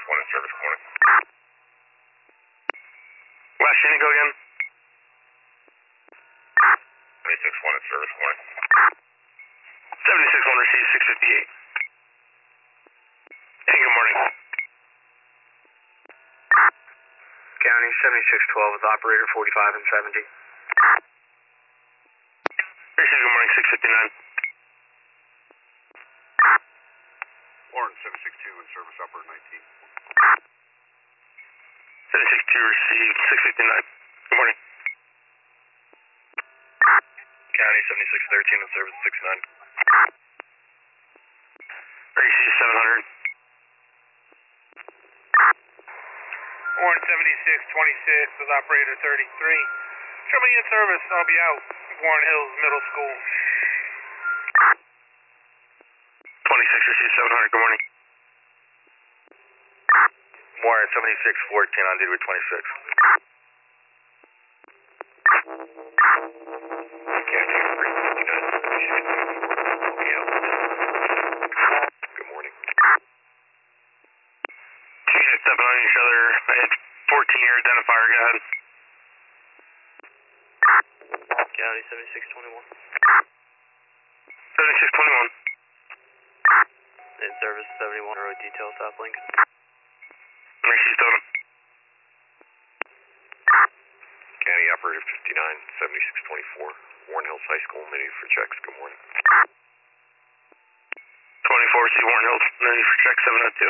1 in service, good morning. Last unit, go again. 76-1 in service, good morning. 76-1 received, 658. Hey, good morning. County 7612 with operator 45 and 70. Received, good morning, 659. Warren 762 in service, upper 19. 762 received, 659. Good morning. County 7613 in service 69. Received, 700. Warren 7626 with operator 33. Show me in service, I'll be out. Warren Hills Middle School. 26 received, 700, good morning. Warren 7614 on duty with 26. County 359, 7624. Good morning. Two units stepping on each other. I had 14-year identifier, go ahead. County 7621. 7621. In service 71 road detail South Lincoln. Received, totem. County operator 59, 7624. Warren Hills High School, ready for checks. Good morning. 24 received, Warren Hills, ready for check, 702.